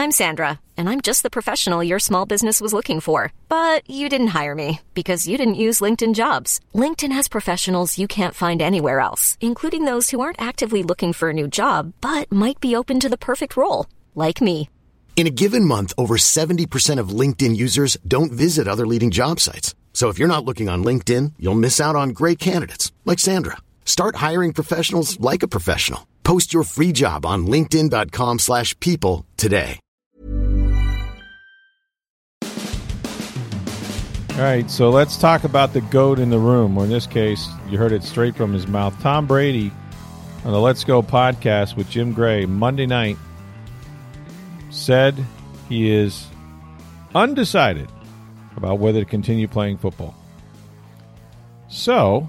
I'm Sandra, and I'm just the professional your small business was looking for. But you didn't hire me because you didn't use LinkedIn Jobs. LinkedIn has professionals you can't find anywhere else, including those who aren't actively looking for a new job, but might be open to the perfect role, like me. In a given month, over 70% of LinkedIn users don't visit other leading job sites. So if you're not looking on LinkedIn, you'll miss out on great candidates like Sandra. Start hiring professionals like a professional. Post your free job on linkedin.com/people today. All right, so let's talk about the GOAT in the room, or in this case, you heard it straight from his mouth. Tom Brady on the Let's Go podcast with Jim Gray Monday night said he is undecided about whether to continue playing football. So,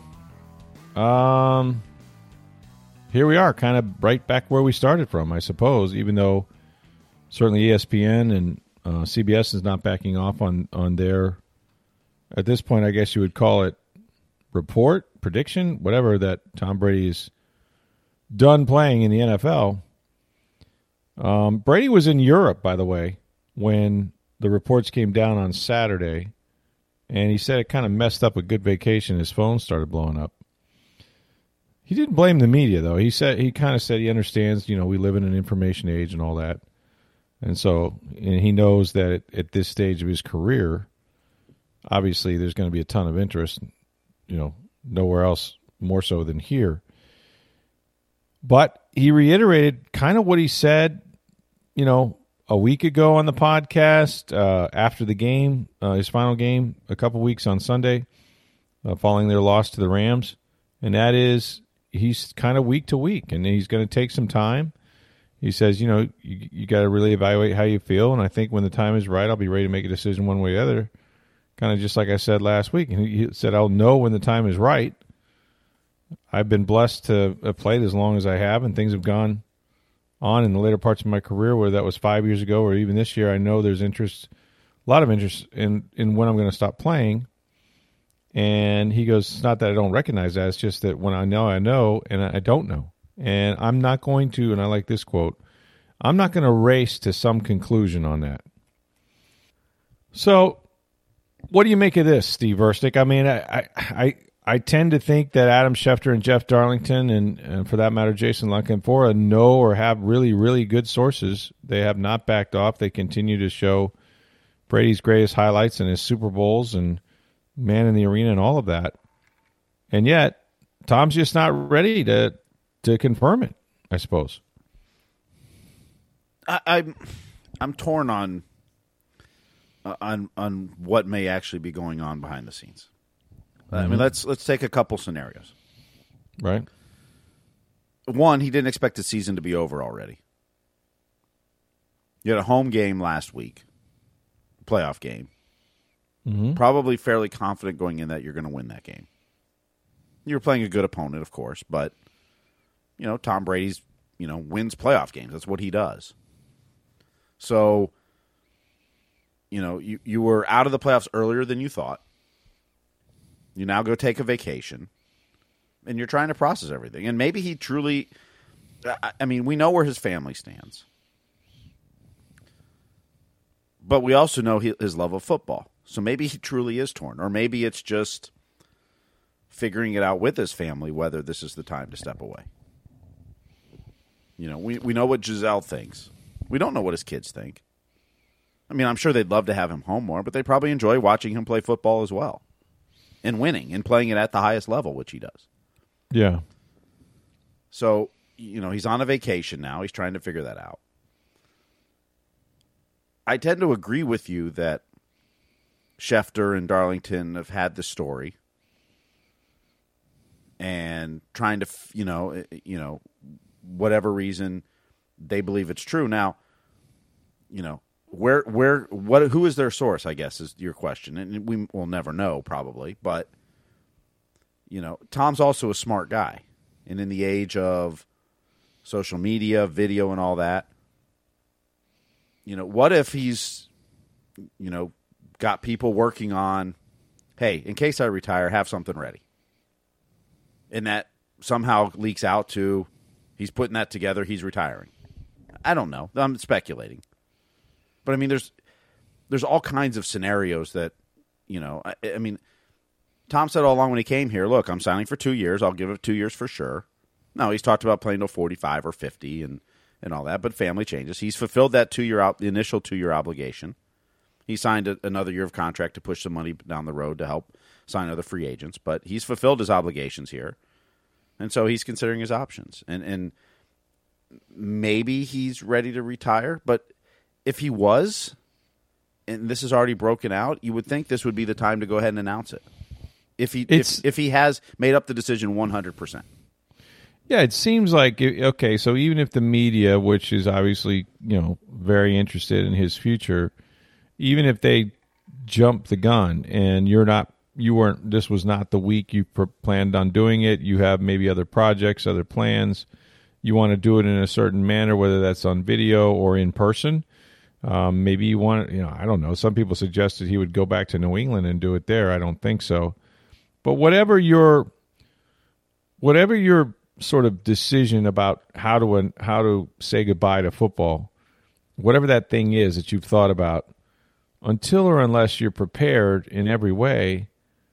here we are, kind of right back where we started from, I suppose, even though certainly ESPN and CBS is not backing off on their, at this point, I guess you would call it report, prediction, whatever, that Tom Brady's done playing in the NFL. Brady was in Europe, by the way, when the reports came down on Saturday, and he said it kind of messed up a good vacation. His phone started blowing up. He didn't blame the media, though. He kind of said he understands, we live in an information age and all that. And he knows that at this stage of his career, obviously there's going to be a ton of interest, nowhere else more so than here. But he reiterated kind of what he said, a week ago on the podcast, after the game, his final game, a couple weeks on Sunday, following their loss to the Rams. And that is, he's kind of week to week, and he's going to take some time. He says, you got to really evaluate how you feel, and I think when the time is right, I'll be ready to make a decision one way or the other, kind of just like I said last week. And he said, I'll know when the time is right. I've been blessed to have played as long as I have, and things have gone on in the later parts of my career, whether that was 5 years ago or even this year. I know there's a lot of interest in when I'm going to stop playing. And he goes, it's not that I don't recognize that. It's just that when I know, and I don't know. And I'm not going to, and I like this quote, I'm not going to race to some conclusion on that. So what do you make of this, Steve Versnick? I mean, I tend to think that Adam Schefter and Jeff Darlington, and for that matter, Jason La Canfora, know or have really, really good sources. They have not backed off. They continue to show Brady's greatest highlights and his Super Bowls and man in the arena and all of that. And yet, Tom's just not ready to confirm it, I suppose. I'm torn on what may actually be going on behind the scenes. I mean, let's take a couple scenarios. Right. One, he didn't expect the season to be over already. You had a home game last week, playoff game. Mm-hmm. Probably fairly confident going in that you're going to win that game. You're playing a good opponent, of course, but Tom Brady's wins playoff games. That's what he does. So, you were out of the playoffs earlier than you thought. You now go take a vacation, and you're trying to process everything. And maybe he truly, we know where his family stands. But we also know his love of football. So maybe he truly is torn. Or maybe it's just figuring it out with his family whether this is the time to step away. We know what Giselle thinks. We don't know what his kids think. I mean, I'm sure they'd love to have him home more, but they probably enjoy watching him play football as well. And winning and playing it at the highest level, which he does. Yeah. So, he's on a vacation now. He's trying to figure that out. I tend to agree with you that Schefter and Darlington have had the story and trying to, whatever reason they believe it's true. Now, who is their source, I guess, is your question. And we will never know, probably. But, Tom's also a smart guy. And in the age of social media, video, and all that, what if he's, got people working on, hey, in case I retire, have something ready. And that somehow leaks out to he's putting that together, he's retiring. I don't know. I'm speculating. But I mean, there's all kinds of scenarios that, I mean, Tom said all along when he came here, look, I'm signing for 2 years. I'll give it 2 years for sure. No, he's talked about playing till 45 or 50 and all that, but family changes. He's fulfilled that the initial 2-year obligation. He signed another year of contract to push some money down the road to help sign other free agents, but he's fulfilled his obligations here. And so he's considering his options. And maybe he's ready to retire, but if he was, and this is already broken out, you would think this would be the time to go ahead and announce it. If he has made up the decision 100%. Yeah, it seems like, okay, so even if the media, which is obviously, very interested in his future, even if they jump the gun and this was not the week you planned on doing it, you have maybe other projects, other plans, you want to do it in a certain manner, whether that's on video or in person. Maybe you want, I don't know. Some people suggested he would go back to New England and do it there. I don't think so. But whatever your sort of decision about how to say goodbye to football, whatever that thing is that you've thought about, until or unless you're prepared in every way,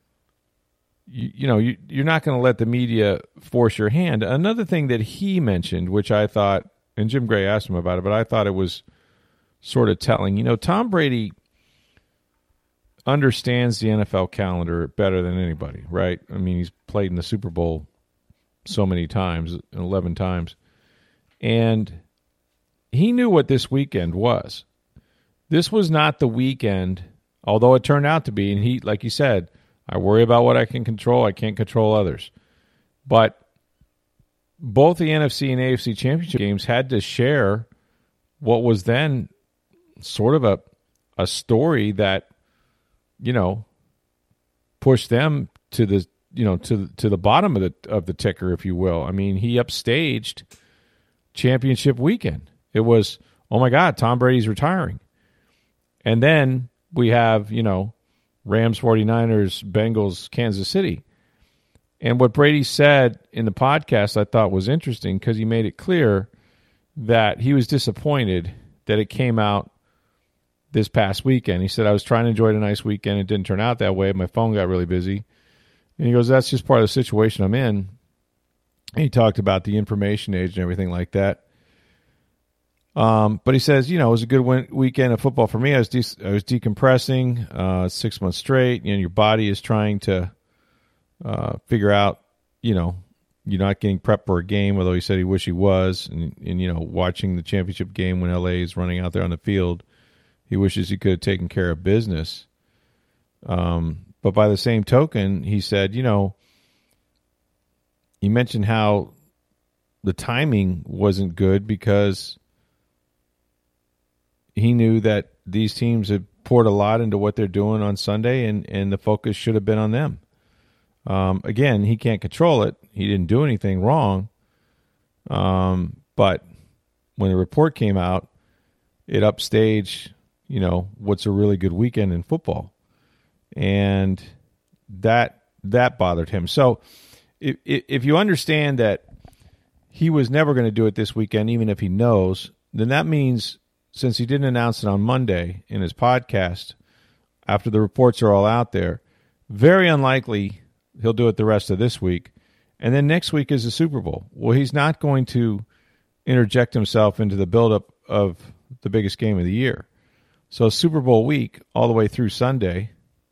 you're not going to let the media force your hand. Another thing that he mentioned, which I thought, and Jim Gray asked him about it, but I thought it was sort of telling. Tom Brady understands the NFL calendar better than anybody, right? I mean, he's played in the Super Bowl so many times, 11 times. And he knew what this weekend was. This was not the weekend, although it turned out to be, and he, like you said, I worry about what I can control. I can't control others. But both the NFC and AFC championship games had to share what was then sort of a story that, pushed them to the to the bottom of the ticker, if you will. I mean, he upstaged championship weekend. It was, oh my God, Tom Brady's retiring. And then we have, Rams, 49ers, Bengals, Kansas City. And what Brady said in the podcast I thought was interesting because he made it clear that he was disappointed that it came out this past weekend. He said, I was trying to enjoy a nice weekend. It didn't turn out that way. My phone got really busy. And he goes, that's just part of the situation I'm in. And he talked about the information age and everything like that. But he says, it was a good weekend of football for me. I was decompressing 6 months straight. Your body is trying to figure out, you're not getting prepped for a game, although he said he wished he was. And watching the championship game when LA is running out there on the field, he wishes he could have taken care of business. But by the same token, he said, he mentioned how the timing wasn't good because he knew that these teams had poured a lot into what they're doing on Sunday, and the focus should have been on them. Again, he can't control it. He didn't do anything wrong. But when the report came out, it upstaged, what's a really good weekend in football. And that bothered him. So if you understand that he was never going to do it this weekend, even if he knows, then that means since he didn't announce it on Monday in his podcast, after the reports are all out there, very unlikely he'll do it the rest of this week. And then next week is the Super Bowl. Well, he's not going to interject himself into the buildup of the biggest game of the year. So Super Bowl week all the way through Sunday,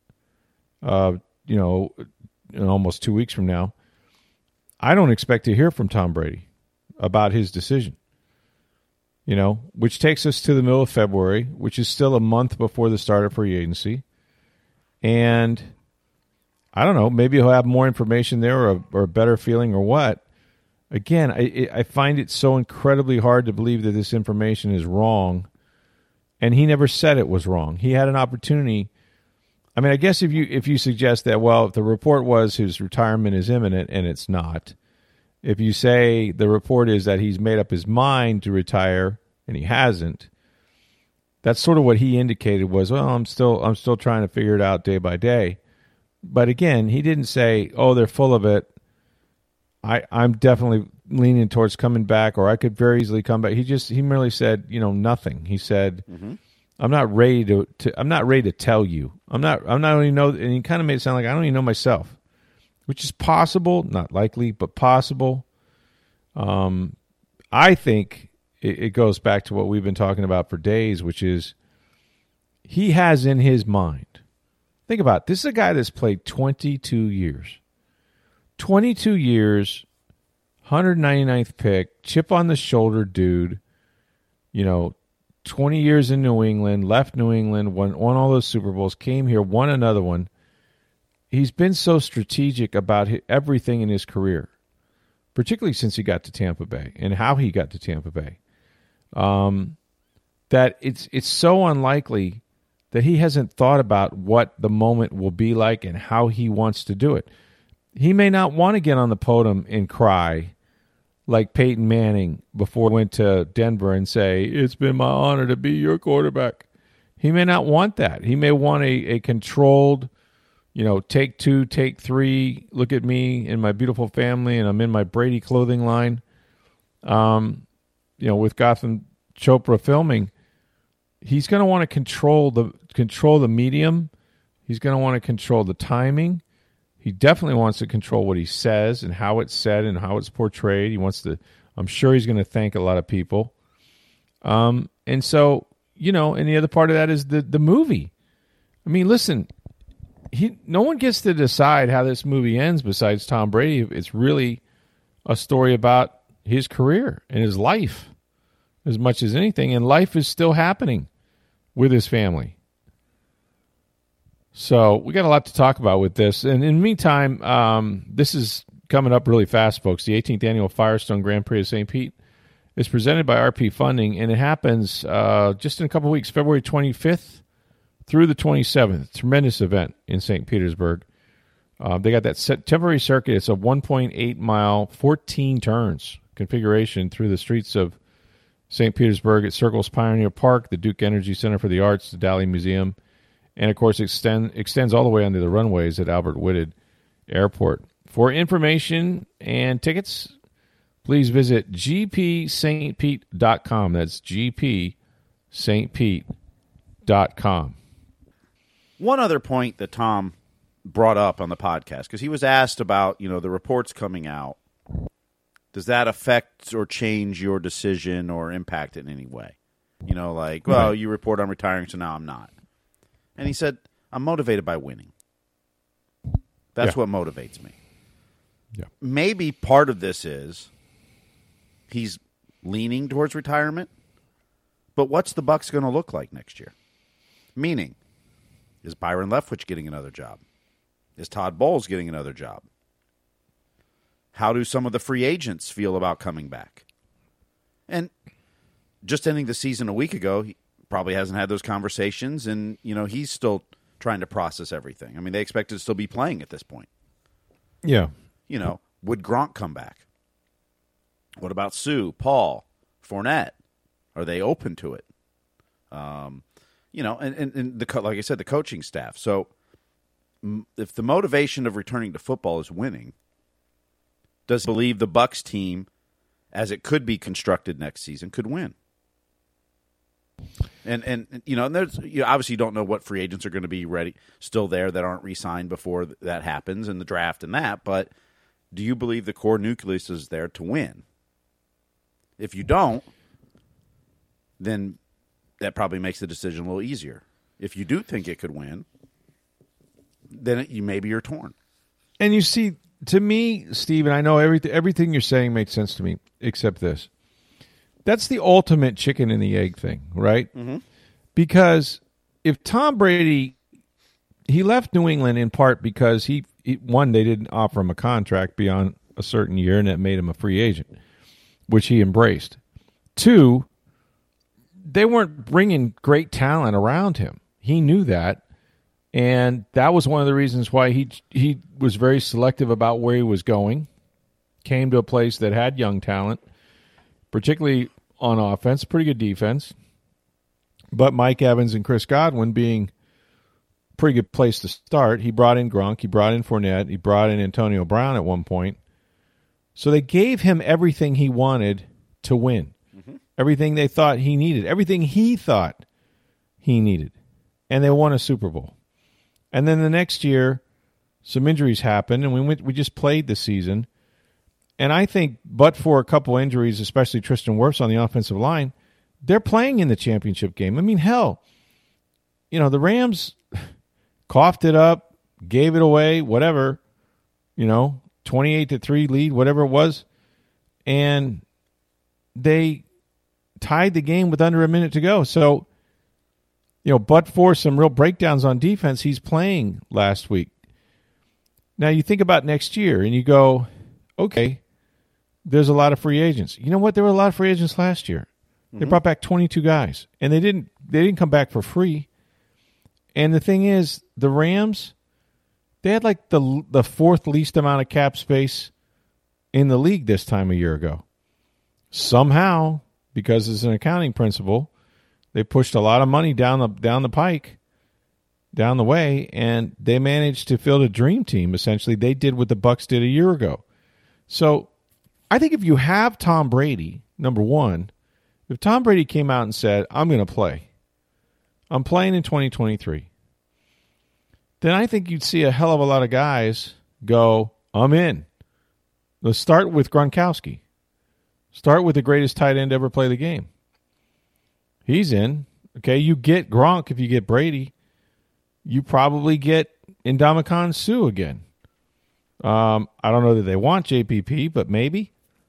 in almost 2 weeks from now, I don't expect to hear from Tom Brady about his decision. Which takes us to the middle of February, which is still a month before the start of free agency. And I don't know, maybe he'll have more information there or a better feeling or what. Again, I find it so incredibly hard to believe that this information is wrong. And he never said it was wrong. He had an opportunity. I mean, I guess if you suggest that, well, if the report was his retirement is imminent, and it's not. If you say the report is that he's made up his mind to retire and he hasn't, that's sort of what he indicated was, well, I'm still trying to figure it out day by day. But again, he didn't say, oh, they're full of it. I'm definitely leaning towards coming back, or I could very easily come back. He merely said, nothing. He said, I'm not ready to I'm not ready to tell you. I'm not even know, and you kind of made it sound like I don't even know myself, which is possible, not likely, but possible. I think it goes back to what we've been talking about for days, which is he has in his mind. Think about it. This is a guy that's played 22 years. 22 years, 199th pick, chip on the shoulder dude, 20 years in New England, left New England, won all those Super Bowls, came here, won another one. He's been so strategic about everything in his career, particularly since he got to Tampa Bay and how he got to Tampa Bay, that it's so unlikely that he hasn't thought about what the moment will be like and how he wants to do it. He may not want to get on the podium and cry like Peyton Manning before he went to Denver and say, "It's been my honor to be your quarterback." He may not want that. He may want a controlled, take 2, take 3, look at me and my beautiful family, and I'm in my Brady clothing line, with Gotham Chopra filming. He's going to want to control the medium. He's going to want to control the timing. He definitely wants to control what he says and how it's said and how it's portrayed. He wants to. I'm sure he's going to thank a lot of people. And so, and the other part of that is the movie. I mean, listen, no one gets to decide how this movie ends besides Tom Brady. It's really a story about his career and his life as much as anything. And life is still happening with his family. So we got a lot to talk about with this. And in the meantime, this is coming up really fast, folks. The 18th Annual Firestone Grand Prix of St. Pete is presented by RP Funding, and it happens just in a couple of weeks, February 25th through the 27th. Tremendous event in St. Petersburg. They got that temporary circuit. It's a 1.8-mile, 14 turns configuration through the streets of St. Petersburg. It circles Pioneer Park, the Duke Energy Center for the Arts, the Dali Museum, and, of course, extends all the way onto the runways at Albert Whitted Airport. For information and tickets, please visit gpstpete.com. That's gpstpete.com. One other point that Tom brought up on the podcast, because he was asked about, the reports coming out. Does that affect or change your decision or impact it in any way? Well, you report I'm retiring, so now I'm not. And he said, I'm motivated by winning. That's what motivates me. Yeah. Maybe part of this is he's leaning towards retirement, but what's the Bucks going to look like next year? Meaning, is Byron Leftwich getting another job? Is Todd Bowles getting another job? How do some of the free agents feel about coming back? And just ending the season a week ago, he probably hasn't had those conversations, and he's still trying to process everything. I mean, they expect to still be playing at this point. Yeah. Would Gronk come back? What about Sue, Paul, Fournette? Are they open to it? And like I said, the coaching staff. So if the motivation of returning to football is winning, does he believe the Bucs team, as it could be constructed next season, could win? And there's obviously you don't know what free agents are going to be still there that aren't re-signed before that happens in the draft and that. But do you believe the core nucleus is there to win? If you don't, then that probably makes the decision a little easier. If you do think it could win, then maybe you're torn. And you see, to me, Steve, and I know everything you're saying makes sense to me, except this. That's the ultimate chicken and the egg thing, right? Mm-hmm. Because if Tom Brady, he left New England in part because they didn't offer him a contract beyond a certain year, and that made him a free agent, which he embraced. 2, they weren't bringing great talent around him. He knew that, and that was one of the reasons why he was very selective about where he was going, came to a place that had young talent, particularly on offense, pretty good defense. But Mike Evans and Chris Godwin being a pretty good place to start. He brought in Gronk, he brought in Fournette, he brought in Antonio Brown at one point. So they gave him everything he wanted to win, everything they thought he needed, everything he thought he needed. And they won a Super Bowl. And then the next year, some injuries happened, and we just played the season. And I think, but for a couple injuries, especially Tristan Wirfs on the offensive line, they're playing in the championship game. I mean, hell, the Rams coughed it up, gave it away, whatever, 28-3 lead, whatever it was, and they tied the game with under a minute to go. So, but for some real breakdowns on defense, he's playing last week. Now, you think about next year, and you go, okay, there's a lot of free agents. You know what? There were a lot of free agents last year. They brought back 22 guys, and they didn't come back for free. And the thing is, the Rams, they had like the fourth least amount of cap space in the league this time a year ago. Somehow, because it's an accounting principle, they pushed a lot of money down the pike, down the way, and they managed to field a dream team. Essentially, they did what the Bucs did a year ago. So, I think if you have Tom Brady, number one, if Tom Brady came out and said, "I'm going to play. I'm playing in 2023," then I think you'd see a hell of a lot of guys go, "I'm in." Let's start with Gronkowski. Start with the greatest tight end to ever play the game. He's in. Okay, you get Gronk if you get Brady. You probably get Ndamukong Suh again. I don't know that they want JPP, but maybe.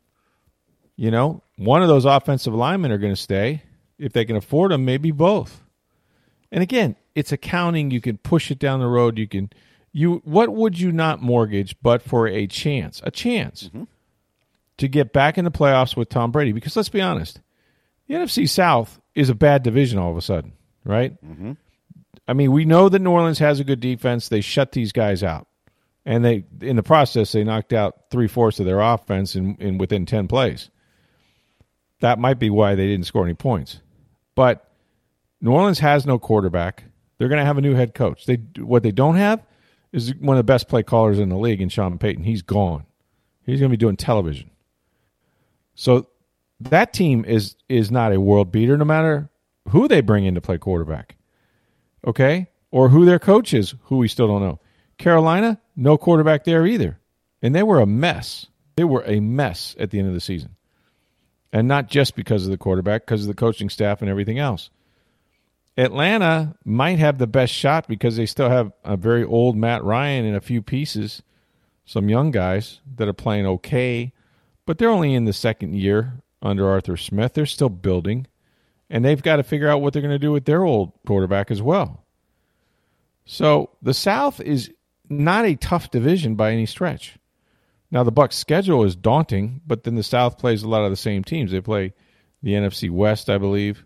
One of those offensive linemen are going to stay. If they can afford them, maybe both. And again, it's accounting. You can push it down the road. What would you not mortgage but for a chance to get back in the playoffs with Tom Brady? Because let's be honest, the NFC South is a bad division all of a sudden, right? Mm-hmm. I mean, we know that New Orleans has a good defense. They shut these guys out. And in the process, they knocked out 3/4 of their offense in within 10 plays. That might be why they didn't score any points. But New Orleans has no quarterback. They're going to have a new head coach. What they don't have is one of the best play callers in the league in Sean Payton. He's gone. He's going to be doing television. So that team is not a world beater no matter who they bring in to play quarterback. Okay? Or who their coach is, who we still don't know. Carolina, no quarterback there either. And they were a mess. They were a mess at the end of the season. And not just because of the quarterback, because of the coaching staff and everything else. Atlanta might have the best shot because they still have a very old Matt Ryan and a few pieces, some young guys that are playing okay, but they're only in the second year under Arthur Smith. They're still building, and they've got to figure out what they're going to do with their old quarterback as well. So the South is not a tough division by any stretch. Now, the Bucs' schedule is daunting, but then the South plays a lot of the same teams. They play the NFC West, I believe.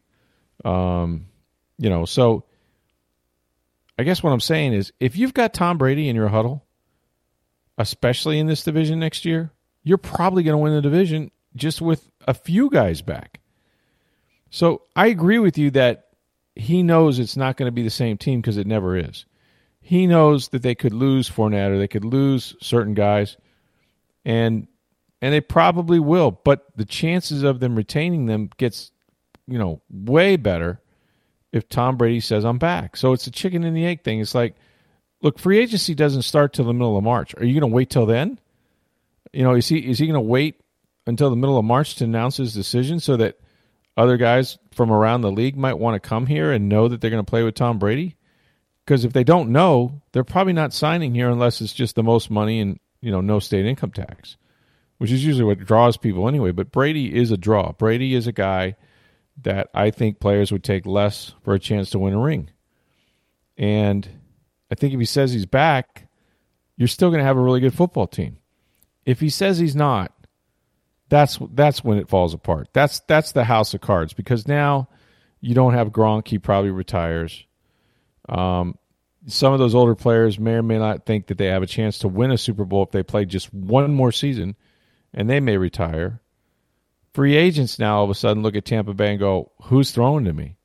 So I guess what I'm saying is if you've got Tom Brady in your huddle, especially in this division next year, you're probably going to win the division just with a few guys back. So I agree with you that he knows it's not going to be the same team because it never is. He knows that they could lose Fournette or they could lose certain guys, and they probably will. But the chances of them retaining them gets, way better if Tom Brady says, "I'm back." So it's a chicken and the egg thing. It's like, look, free agency doesn't start till the middle of March. Are you going to wait till then? Is he going to wait until the middle of March to announce his decision so that other guys from around the league might want to come here and know that they're going to play with Tom Brady? Because if they don't know, they're probably not signing here unless it's just the most money and, no state income tax, which is usually what draws people anyway. But Brady is a draw. Brady is a guy that I think players would take less for a chance to win a ring. And I think if he says he's back, you're still going to have a really good football team. If he says he's not, that's when it falls apart. That's the house of cards, because now you don't have Gronk. He probably retires. Some of those older players may or may not think that they have a chance to win a Super Bowl if they play just one more season, and they may retire. Free agents now all of a sudden look at Tampa Bay and go, "Who's throwing to me?"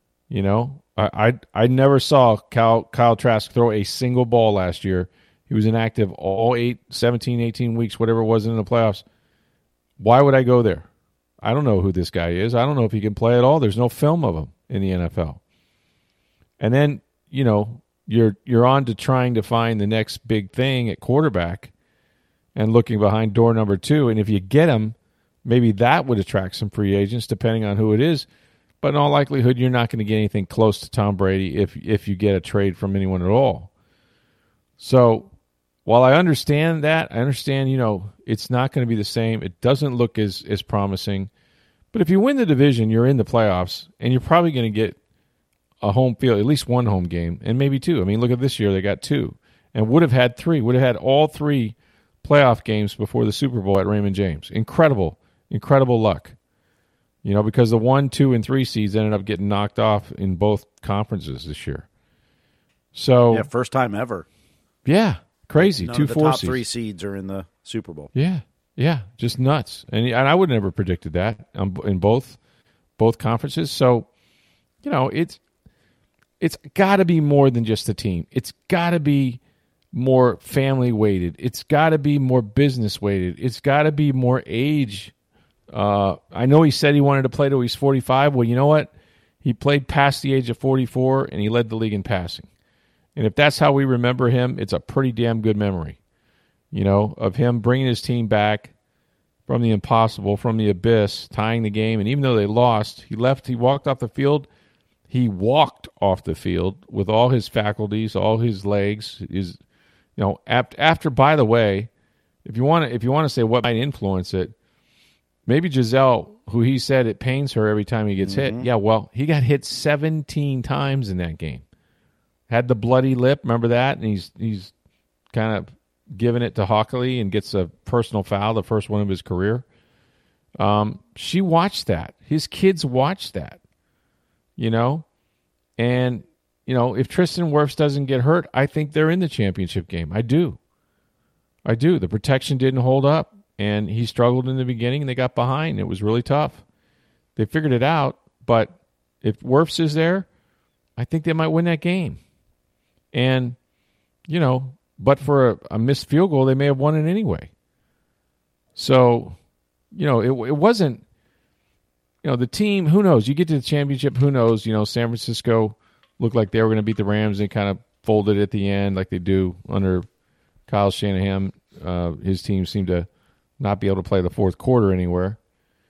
I never saw Kyle Trask throw a single ball last year. He was inactive all 17, 18 weeks, whatever it was in the playoffs. Why would I go there? I don't know who this guy is. I don't know if he can play at all. There's no film of him in the NFL. And then, you're on to trying to find the next big thing at quarterback and looking behind door number 2. And if you get him, maybe that would attract some free agents, depending on who it is. But in all likelihood, you're not going to get anything close to Tom Brady if you get a trade from anyone at all. So while I understand that, it's not going to be the same. It doesn't look as promising. But if you win the division, you're in the playoffs, and you're probably going to get a home field, at least one home game, and maybe 2. I mean, look at this year. They got 2 and would have had 3, would have had all 3 playoff games before the Super Bowl at Raymond James. Incredible luck. Because the 1, 2, and 3 seeds ended up getting knocked off in both conferences this year. So yeah, first time ever. Yeah, crazy. None 2 of the 4 top seeds. 3 seeds are in the Super Bowl. Yeah, just nuts. And I would never predicted that in both conferences. So, it's got to be more than just a team. It's got to be more family weighted. It's got to be more business weighted. It's got to be more age. I know he said he wanted to play till he's 45. Well, you know what? He played past the age of 44, and he led the league in passing. And if that's how we remember him, it's a pretty damn good memory, of him bringing his team back from the impossible, from the abyss, tying the game. And even though they lost, he walked off the field. He walked off the field with all his faculties, all his legs. After, by the way, if you want to say what might influence it, maybe Giselle, who he said it pains her every time he gets hit. Yeah, well, he got hit 17 times in that game. Had the bloody lip, remember that? And he's kind of giving it to Hockley and gets a personal foul, the first one of his career. She watched that. His kids watched that, And, if Tristan Wirfs doesn't get hurt, I think they're in the championship game. I do. The protection didn't hold up, and he struggled in the beginning, and they got behind. It was really tough. They figured it out, but if Wirfs is there, I think they might win that game. And, but for a missed field goal, they may have won it anyway. So, it wasn't, the team, who knows? You get to the championship, who knows? San Francisco looked like they were going to beat the Rams. They kind of folded at the end like they do under Kyle Shanahan. His team seemed to not be able to play the fourth quarter anywhere.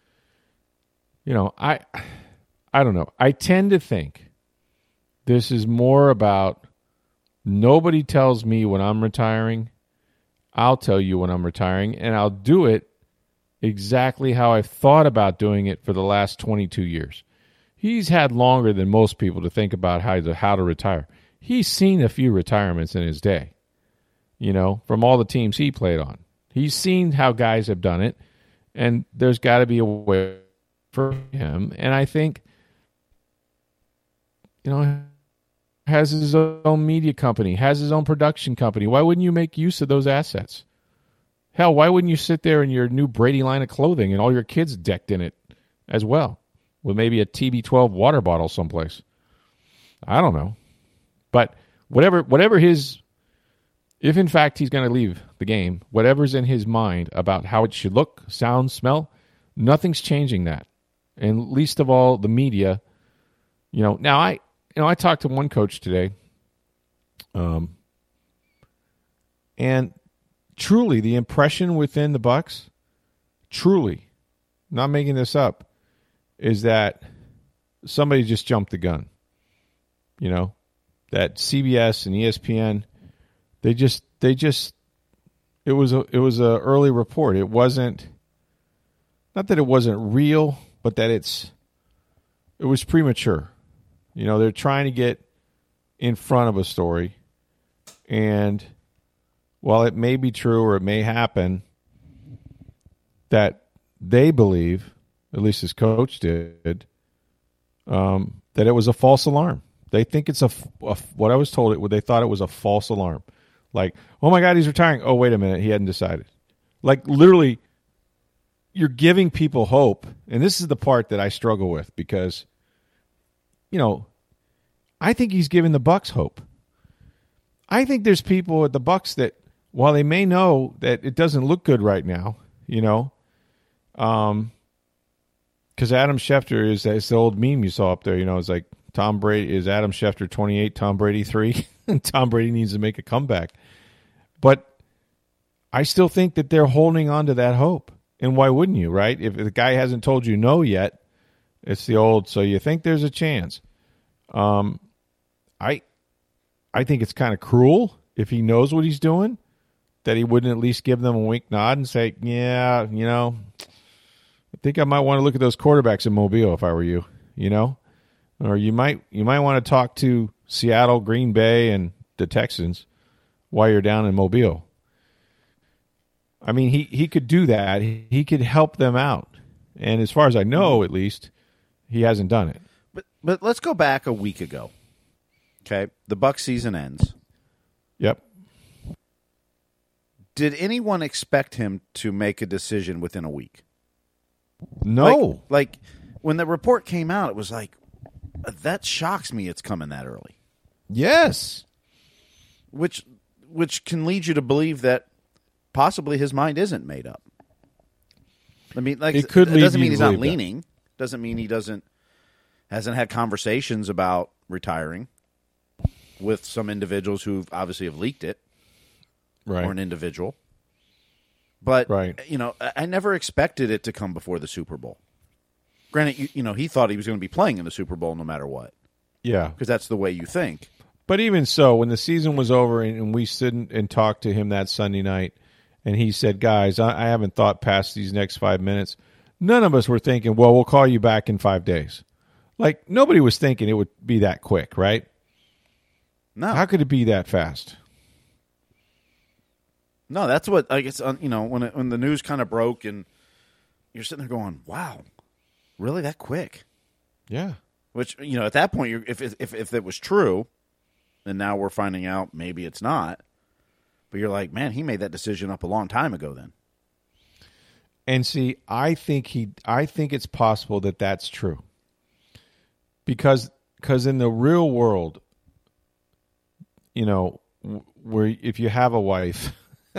I don't know. I tend to think this is more about nobody tells me when I'm retiring. I'll tell you when I'm retiring, and I'll do it exactly how I've thought about doing it for the last 22 years. He's had longer than most people to think about how to retire. He's seen a few retirements in his day, from all the teams he played on. He's seen how guys have done it, and there's got to be a way for him. And I think, has his own media company, has his own production company. Why wouldn't you make use of those assets? Hell, why wouldn't you sit there in your new Brady line of clothing and all your kids decked in it as well, with maybe a TB12 water bottle someplace? I don't know. But whatever his, if in fact he's going to leave the game, whatever's in his mind about how it should look, sound, smell, nothing's changing that. And least of all, the media. Now I talked to one coach today, and truly, the impression within the Bucs, truly, not making this up, is that somebody just jumped the gun. That CBS and ESPN, it was a early report. It wasn't, not that it wasn't real, but that it was premature. They're trying to get in front of a story, and while it may be true or it may happen, that they believe, at least his coach did, that it was a false alarm. They think it's what I was told, they thought it was a false alarm. Like, oh my God, he's retiring. Oh, wait a minute, he hadn't decided. Like, literally, you're giving people hope, and this is the part that I struggle with because, I think he's giving the Bucs hope. I think there's people at the Bucs that, while they may know that it doesn't look good right now, because Adam Schefter is the old meme you saw up there, it's like Tom Brady is Adam Schefter 28, Tom Brady 3, and Tom Brady needs to make a comeback. But I still think that they're holding on to that hope. And why wouldn't you, right? If the guy hasn't told you no yet, it's the old, so you think there's a chance. I think it's kind of cruel if he knows what he's doing, that he wouldn't at least give them a wink nod and say, yeah, I think I might want to look at those quarterbacks in Mobile if I were you, Or you might want to talk to Seattle, Green Bay, and the Texans while you're down in Mobile. I mean, he could do that. He could help them out. And as far as I know, at least, he hasn't done it. But let's go back a week ago. Okay, the Bucs season ends. Yep. Did anyone expect him to make a decision within a week? No. Like when the report came out, it was like, that shocks me it's coming that early. Yes. Which can lead you to believe that possibly his mind isn't made up. I mean, like, it doesn't mean he's not leaning. Doesn't mean he hasn't had conversations about retiring with some individuals who obviously have leaked it, right? Or an individual. But right. I never expected it to come before the Super Bowl. Granted, he thought he was going to be playing in the Super Bowl no matter what. Yeah, because that's the way you think. But even so, when the season was over and we stood and talked to him that Sunday night, and he said, guys, I haven't thought past these next 5 minutes, none of us were thinking, well, we'll call you back in 5 days. Like, nobody was thinking it would be that quick, right? No. How could it be that fast? No, that's what I guess, when the news kind of broke and you're sitting there going, wow, really that quick? Yeah. Which, at that point, if it was true, and now we're finding out maybe it's not, but you're like, man, he made that decision up a long time ago then. And see, I think it's possible that that's true. Because in the real world, where if you have a wife,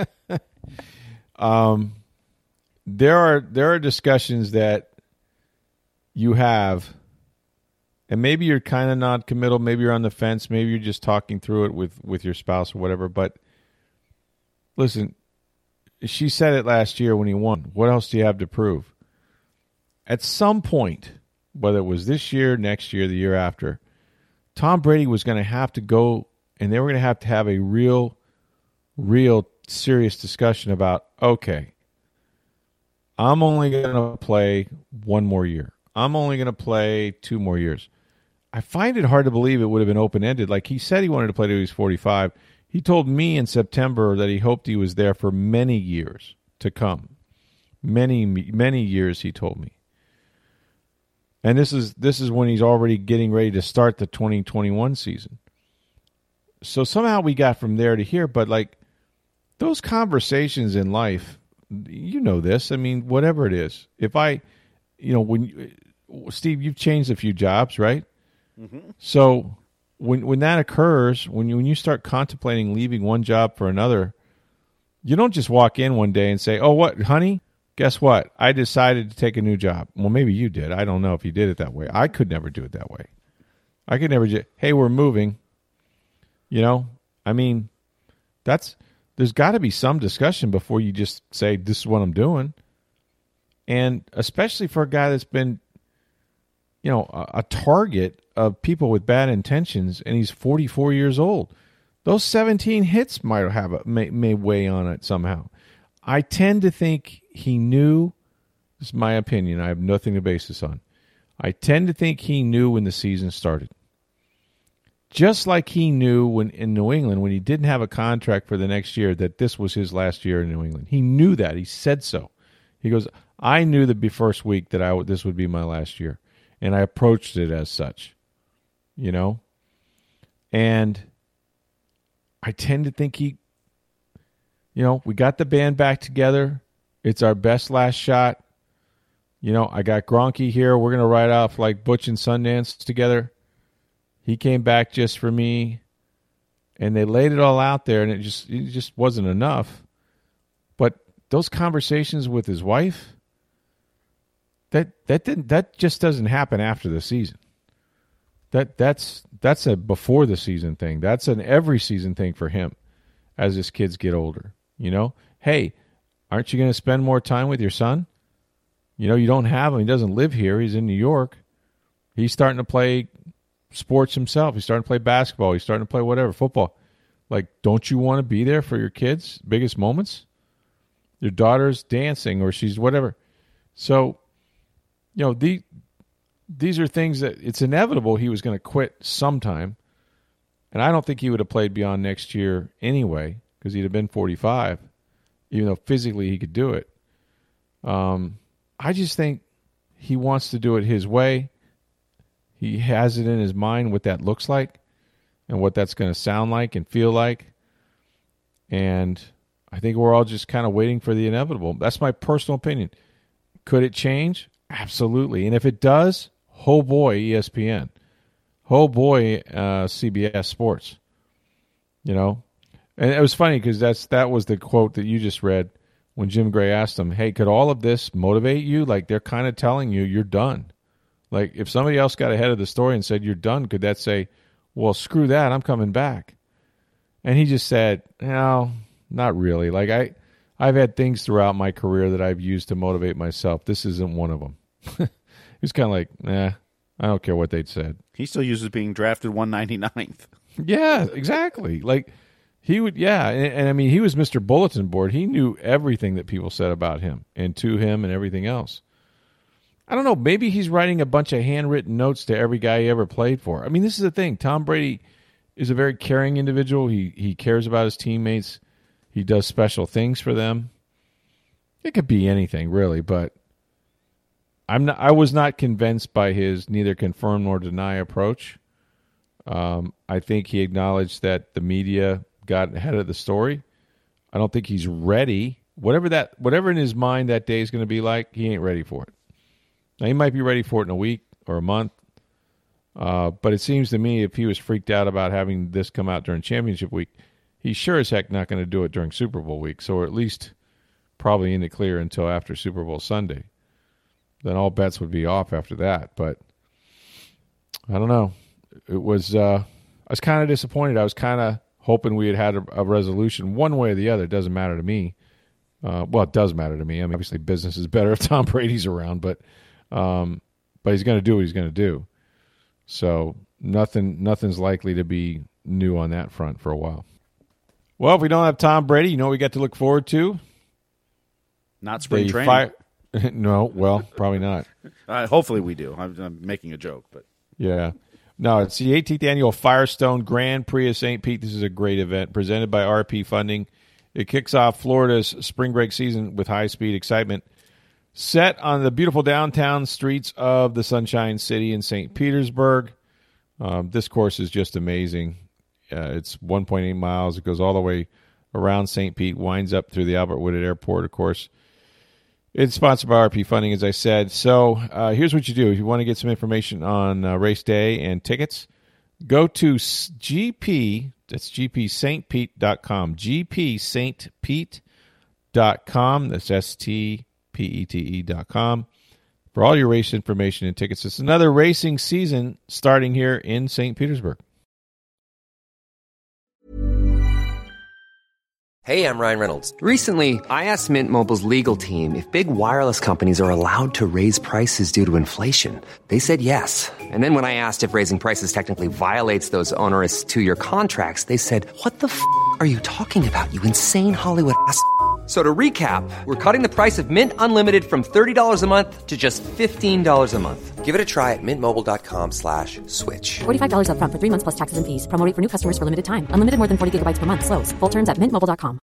there are discussions that you have, and maybe you're kind of not committal, maybe you're on the fence, maybe you're just talking through it with your spouse or whatever. But listen, she said it last year when he won. What else do you have to prove? At some point, whether it was this year, next year, the year after, Tom Brady was going to have to go, and they were going to have a real serious discussion about, okay, I'm only going to play 1 more year. I'm only going to play 2 more years. I find it hard to believe it would have been open-ended. Like, he said he wanted to play till he was 45. He told me in September that he hoped he was there for many years to come. Many, many years, he told me. And this is when he's already getting ready to start the 2021 season. So somehow we got from there to here, but like those conversations in life, this. I mean, whatever it is. If Steve, you've changed a few jobs, right? Mm-hmm. So when that occurs, when you start contemplating leaving one job for another, you don't just walk in one day and say, "Oh, what, honey? Guess what? I decided to take a new job." Well, maybe you did. I don't know if you did it that way. I could never do it that way. I could never just, "Hey, we're moving." I mean, there's got to be some discussion before you just say, "This is what I'm doing." And especially for a guy that's been, a target of people with bad intentions, and he's 44 years old. Those 17 hits may weigh on it somehow. I tend to think he knew. This is my opinion. I have nothing to base this on. I tend to think he knew when the season started. Just like he knew when in New England, when he didn't have a contract for the next year, that this was his last year in New England. He knew that. He said so. He goes, I knew the first week that this would be my last year, and I approached it as such, And I tend to think we got the band back together. It's our best last shot. I got Gronky here. We're going to ride off like Butch and Sundance together. He came back just for me, and they laid it all out there, and it just wasn't enough. But those conversations with his wife, that just doesn't happen after the season. That's a before the season thing. That's an every season thing for him as his kids get older. You know, hey, aren't you going to spend more time with your son? You know, you don't have him. He doesn't live here. He's in New York. He's starting to play sports himself. He's starting to play basketball. He's starting to play whatever, football. Like, don't you want to be there for your kids' biggest moments? Your daughter's dancing or she's whatever. So, you know, these are things that it's inevitable he was going to quit sometime. And I don't think he would have played beyond next year anyway because he'd have been 45, even though physically he could do it. I just think he wants to do it his way. He has it in his mind what that looks like and what that's going to sound like and feel like. And I think we're all just kind of waiting for the inevitable. That's my personal opinion. Could it change? Absolutely. And if it does, oh boy, ESPN. Oh boy, CBS Sports. You know? And it was funny because that was the quote that you just read when Jim Gray asked him, hey, could all of this motivate you? Like, they're kind of telling you you're done. Like, if somebody else got ahead of the story and said you're done, could that say, well, screw that, I'm coming back? And he just said, no, not really. Like, I've had things throughout my career that I've used to motivate myself. This isn't one of them. He's kind of like, nah, I don't care what they'd said. He still uses being drafted 199th. Yeah, exactly. Like, he would, yeah. And I mean, he was Mr. Bulletin Board. He knew everything that people said about him and to him and everything else. I don't know. Maybe he's writing a bunch of handwritten notes to every guy he ever played for. I mean, this is the thing. Tom Brady is a very caring individual. He cares about his teammates. He does special things for them. It could be anything, really, but I was not convinced by his neither confirm nor deny approach. I think he acknowledged that the media got ahead of the story. I don't think he's ready. Whatever in his mind that day is going to be like, he ain't ready for it. Now, he might be ready for it in a week or a month, but it seems to me if he was freaked out about having this come out during championship week, he's sure as heck not going to do it during Super Bowl week, so at least probably in the clear until after Super Bowl Sunday. Then all bets would be off after that, but I don't know. It was I was kind of disappointed. I was kind of hoping we had a resolution one way or the other. It doesn't matter to me. Well, it does matter to me. I mean, obviously business is better if Tom Brady's around, but he's going to do what he's going to do. So nothing's likely to be new on that front for a while. Well, if we don't have Tom Brady, you know what we got to look forward to? Not spring training. No, well, probably not. Hopefully we do. I'm making a joke, but yeah. No, it's the 18th annual Firestone Grand Prix of St. Pete. This is a great event presented by RP Funding. It kicks off Florida's spring break season with high-speed excitement. Set on the beautiful downtown streets of the Sunshine City in St. Petersburg. This course is just amazing. It's 1.8 miles. It goes all the way around St. Pete, winds up through the Albert Woodard Airport, of course. It's sponsored by RP Funding, as I said. So here's what you do. If you want to get some information on race day and tickets, go to GP, that's gpstpete.com, gpstpete.com, that's STPETE.com, for all your race information and tickets. It's another racing season starting here in St. Petersburg. Hey, I'm Ryan Reynolds. Recently, I asked Mint Mobile's legal team if big wireless companies are allowed to raise prices due to inflation. They said yes. And then when I asked if raising prices technically violates those onerous 2-year contracts, they said, what the f*** are you talking about, you insane Hollywood ass f- So to recap, we're cutting the price of Mint Unlimited from $30 a month to just $15 a month. Give it a try at mintmobile.com/switch. $45 up front for 3 months plus taxes and fees. Promo rate for new customers for limited time. Unlimited more than 40 gigabytes per month. Slows full terms at mintmobile.com.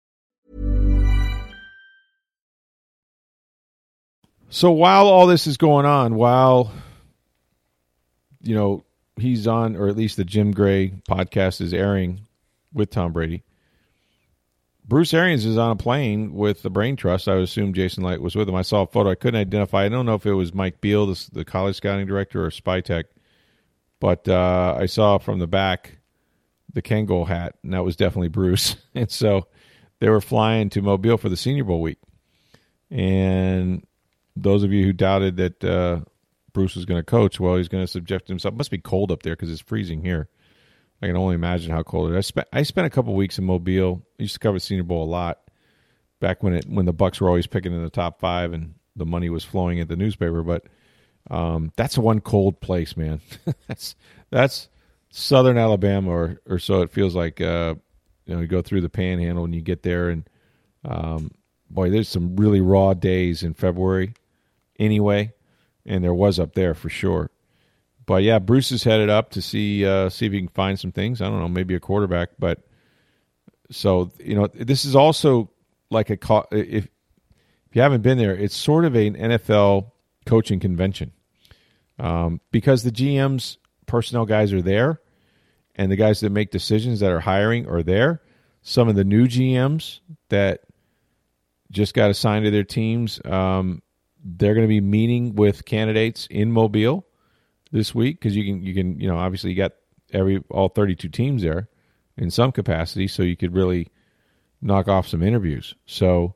So while all this is going on, while, you know, he's on, or at least the Jim Gray podcast is airing with Tom Brady, Bruce Arians is on a plane with the Brain Trust. I would assume Jason Light was with him. I saw a photo. I couldn't identify. I don't know if it was Mike Beal, the college scouting director, or Spytech, but I saw from the back the Kangol hat, and that was definitely Bruce. And so they were flying to Mobile for the Senior Bowl week. And those of you who doubted that Bruce is going to coach. Well, he's going to subject himself. It must be cold up there because it's freezing here. I can only imagine how cold it is. I spent a couple weeks in Mobile. I used to cover the Senior Bowl a lot back when the Bucs were always picking in the top 5 and the money was flowing at the newspaper. But that's one cold place, man. that's southern Alabama or so it feels like. You go through the Panhandle and you get there, and boy, there's some really raw days in February anyway, and there was up there for sure. But yeah, Bruce is headed up to see if he can find some things. I don't know, maybe a quarterback. But so this is also like if you haven't been there, it's sort of an NFL coaching convention because the GMs, personnel guys are there, and the guys that make decisions that are hiring are there. Some of the new GMs that just got assigned to their teams, they're going to be meeting with candidates in Mobile this week because you can obviously you got all 32 teams there in some capacity, so you could really knock off some interviews. So,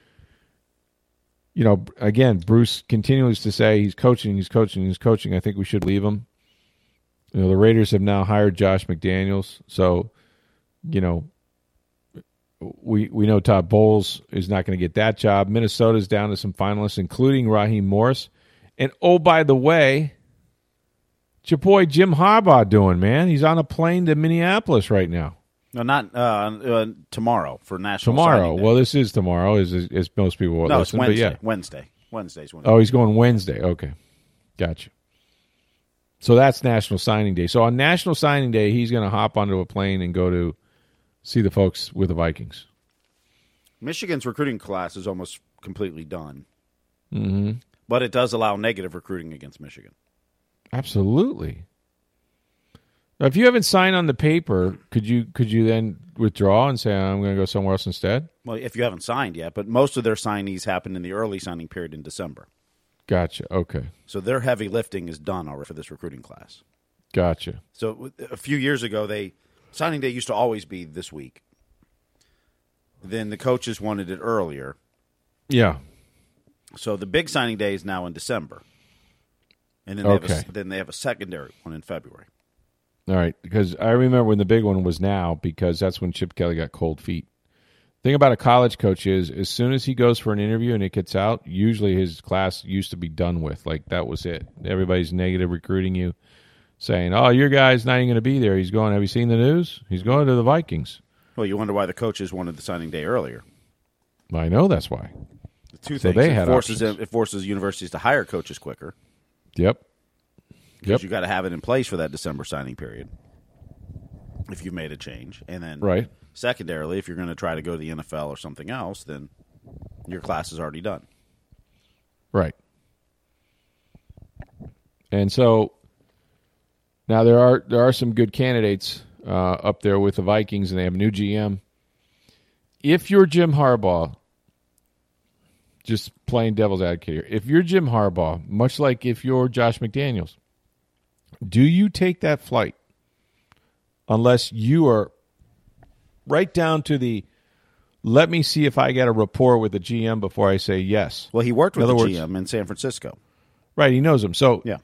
again, Bruce continues to say he's coaching. I think we should leave him. The Raiders have now hired Josh McDaniels, so we know Todd Bowles is not going to get that job. Minnesota's down to some finalists, including Raheem Morris. And oh, by the way, what's your boy Jim Harbaugh doing, man? He's on a plane to Minneapolis right now. No, not tomorrow for National Tomorrow. Signing Day. Well, this is tomorrow, as most people will listen. It's Wednesday. But yeah. Wednesday's Wednesday. Oh, he's going Wednesday. Okay. Gotcha. So that's National Signing Day. So on National Signing Day, he's going to hop onto a plane and go to see the folks with the Vikings. Michigan's recruiting class is almost completely done. Mm-hmm. But it does allow negative recruiting against Michigan. Absolutely. Now, if you haven't signed on the paper, could you then withdraw and say, I'm going to go somewhere else instead? Well, if you haven't signed yet, but most of their signees happen in the early signing period in December. Gotcha. Okay. So their heavy lifting is done already for this recruiting class. Gotcha. So a few years ago, signing day used to always be this week. Then the coaches wanted it earlier. Yeah. So the big signing day is now in December. And then they have a secondary one in February. All right, because I remember when the big one was now, because that's when Chip Kelly got cold feet. The thing about a college coach is, as soon as he goes for an interview and it gets out, usually his class used to be done with. Like, that was it. Everybody's negative recruiting you, saying, oh, your guy's not even going to be there. He's going, have you seen the news? He's going to the Vikings. Well, you wonder why the coaches wanted the signing day earlier. I know that's why. The two so things. They had it forces universities to hire coaches quicker. Yep. Because you got to have it in place for that December signing period if you've made a change. And then secondarily, if you're going to try to go to the NFL or something else, then your class is already done. Right. And so now there are some good candidates up there with the Vikings, and they have a new GM. If you're Jim Harbaugh, just playing devil's advocate here, if you're Jim Harbaugh, much like if you're Josh McDaniels, do you take that flight unless you are right down to the let me see if I get a rapport with the GM before I say yes? Well, he worked with the GM in San Francisco. Right, he knows him. So yeah.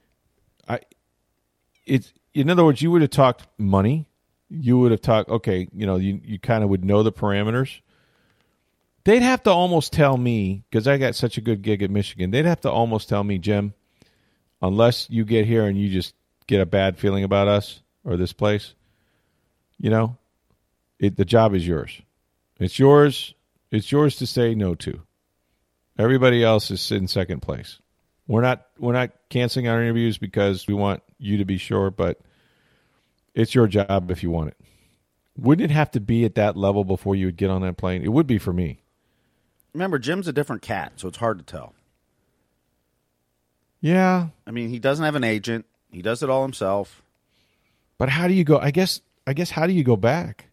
In other words, you would have talked money. You would have talked, okay, you kind of would know the parameters. They'd have to almost tell me, because I got such a good gig at Michigan, they'd have to almost tell me, Jim, unless you get here and you just get a bad feeling about us or this place, the job is yours. It's yours. It's yours to say no to. Everybody else is in second place. We're not canceling our interviews because we want you to be sure, but it's your job if you want it. Wouldn't it have to be at that level before you would get on that plane? It would be for me. Remember, Jim's a different cat, so it's hard to tell. Yeah. I mean, he doesn't have an agent. He does it all himself. But how do you go? I guess how do you go back?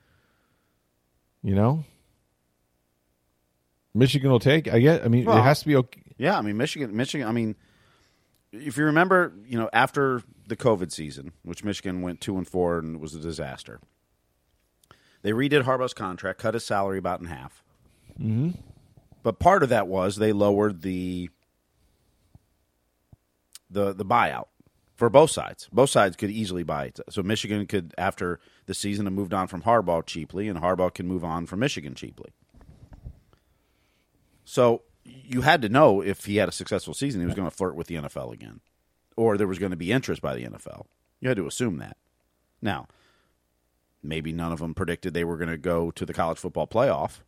Michigan will take. It has to be okay. Yeah, I mean, Michigan. I mean, if you remember, after the COVID season, which Michigan went 2-4 and it was a disaster, they redid Harbaugh's contract, cut his salary about in half. Mm-hmm. But part of that was they lowered the the buyout for both sides. Both sides could easily buy it. So Michigan could, after the season, have moved on from Harbaugh cheaply, and Harbaugh can move on from Michigan cheaply. So you had to know if he had a successful season, he was going to flirt with the NFL again, or there was going to be interest by the NFL. You had to assume that. Now, maybe none of them predicted they were going to go to the college football playoff.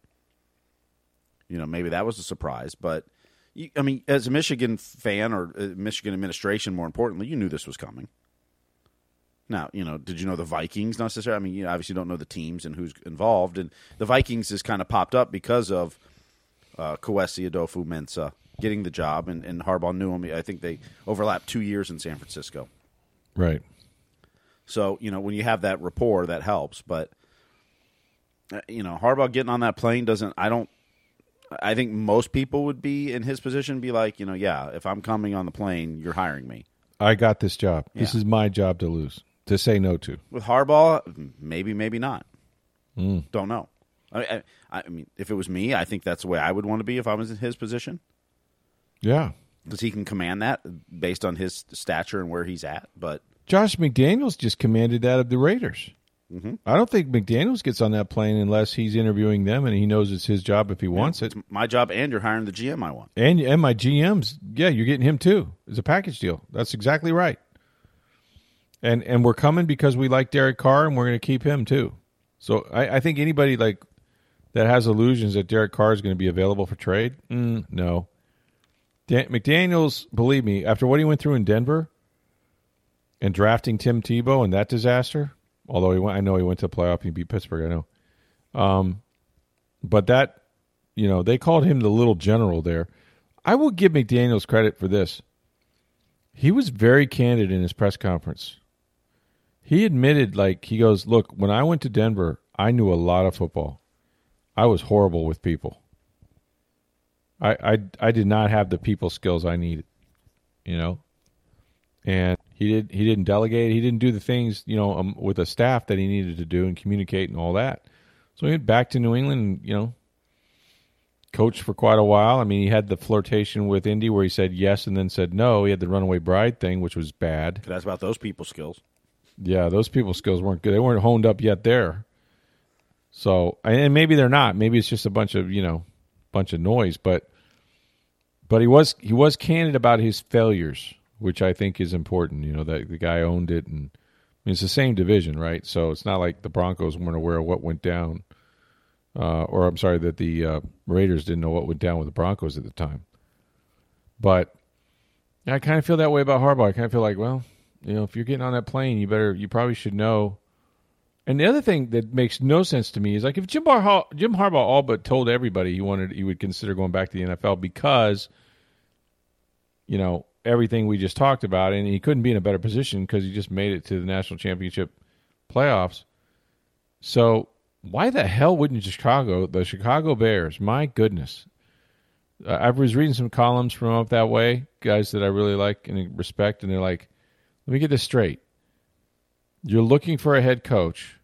Maybe that was a surprise. But, as a Michigan fan or Michigan administration, more importantly, you knew this was coming. Now, did you know the Vikings necessarily? You obviously don't know the teams and who's involved. And the Vikings has kind of popped up because of Kwesi Adofo-Mensah getting the job, and Harbaugh knew him. I think they overlapped 2 years in San Francisco. Right. So, when you have that rapport, that helps. But, Harbaugh getting on that plane I think most people would be in his position, be like, yeah, if I'm coming on the plane, you're hiring me. I got this job. Yeah. This is my job to lose, to say no to. With Harbaugh, maybe not. Don't know. I mean, if it was me, I think that's the way I would want to be if I was in his position. Yeah. Because he can command that based on his stature and where he's at. But Josh McDaniels just commanded that of the Raiders. Mm-hmm. I don't think McDaniels gets on that plane unless he's interviewing them and he knows it's his job if he wants it. It's my job, and you're hiring the GM I want. And my GM's, yeah, you're getting him too. It's a package deal. That's exactly right. And we're coming because we like Derek Carr, and we're going to keep him too. So I think anybody that has illusions that Derek Carr is going to be available for trade, no. McDaniels, believe me, after what he went through in Denver and drafting Tim Tebow and that disaster, although I know he went to the playoff and he beat Pittsburgh, I know. But that, they called him the little general there. I will give McDaniels credit for this. He was very candid in his press conference. He admitted, he goes, look, when I went to Denver, I knew a lot of football. I was horrible with people. I did not have the people skills I needed, and he didn't delegate. He didn't do the things, with a staff that he needed to do and communicate and all that. So he went back to New England and, coached for quite a while. I mean, he had the flirtation with Indy where he said yes and then said no. He had the runaway bride thing, which was bad. That's about those people skills. Yeah, those people skills weren't good. They weren't honed up yet there. So, and maybe they're not. Maybe it's just a bunch of noise, but he was candid about his failures, which I think is important. That the guy owned it, and it's the same division, right? So it's not like the Broncos weren't aware of what went down, or I'm sorry, that the Raiders didn't know what went down with the Broncos at the time. But I kind of feel that way about Harbaugh. I kind of feel like, well, if you're getting on that plane, you probably should know. And the other thing that makes no sense to me is if Jim Harbaugh all but told everybody he would consider going back to the NFL because, everything we just talked about, and he couldn't be in a better position because he just made it to the national championship playoffs. So why the hell wouldn't the Chicago Bears, my goodness. I was reading some columns from up that way, guys that I really like and respect, and they're like, let me get this straight. You're looking for a head coach.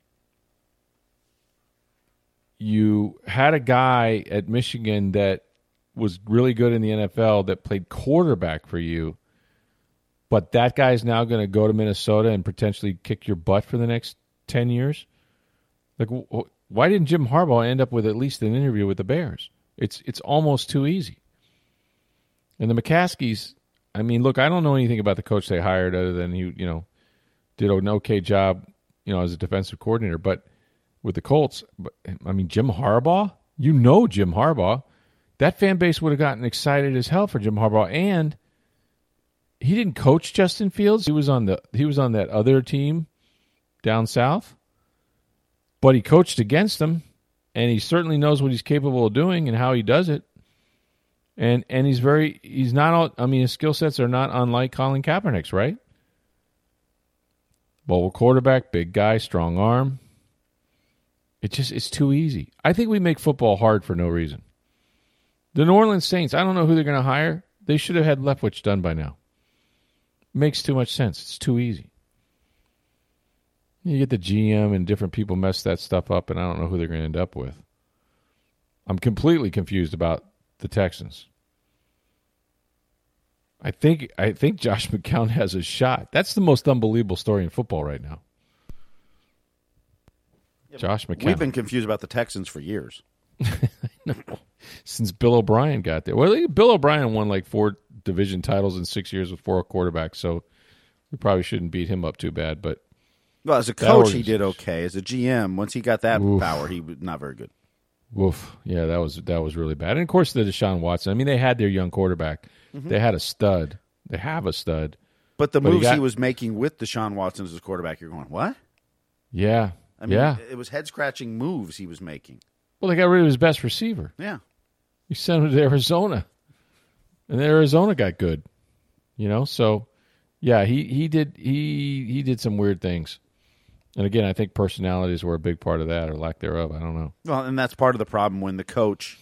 You had a guy at Michigan that was really good in the NFL that played quarterback for you, but that guy's now going to go to Minnesota and potentially kick your butt for the next 10 years? Why didn't Jim Harbaugh end up with at least an interview with the Bears? It's almost too easy. And the McCaskies, look, I don't know anything about the coach they hired other than he, did an okay job, as a defensive coordinator. But with the Colts, Jim Harbaugh, Jim Harbaugh, that fan base would have gotten excited as hell for Jim Harbaugh. And he didn't coach Justin Fields. He was on that other team down south, but he coached against them, and he certainly knows what he's capable of doing and how he does it. And his skill sets are not unlike Colin Kaepernick's, right? Mobile quarterback, big guy, strong arm. It's too easy. I think we make football hard for no reason. The New Orleans Saints, I don't know who they're going to hire. They should have had Leftwich done by now. Makes too much sense. It's too easy. You get the GM and different people mess that stuff up, and I don't know who they're going to end up with. I'm completely confused about the Texans. I think Josh McCown has a shot. That's the most unbelievable story in football right now. Josh McCown. We've been confused about the Texans for years. No, since Bill O'Brien got there. Well, Bill O'Brien won like 4 division titles in 6 years with 4 quarterbacks, so we probably shouldn't beat him up too bad. But as a coach, he did okay. As a GM, once he got that power, he was not very good. Woof. Yeah, that was really bad. And of course, the Deshaun Watson. I mean, they had their young quarterback. Mm-hmm. They had a stud. They have a stud. But the moves he was making with Deshaun Watson as his quarterback, you're going, what? Yeah. I mean, it was head-scratching moves he was making. Well, they got rid of his best receiver. Yeah. He sent him to Arizona. And then Arizona got good. So yeah, he did some weird things. And again, I think personalities were a big part of that, or lack thereof. I don't know. Well, and that's part of the problem when the coach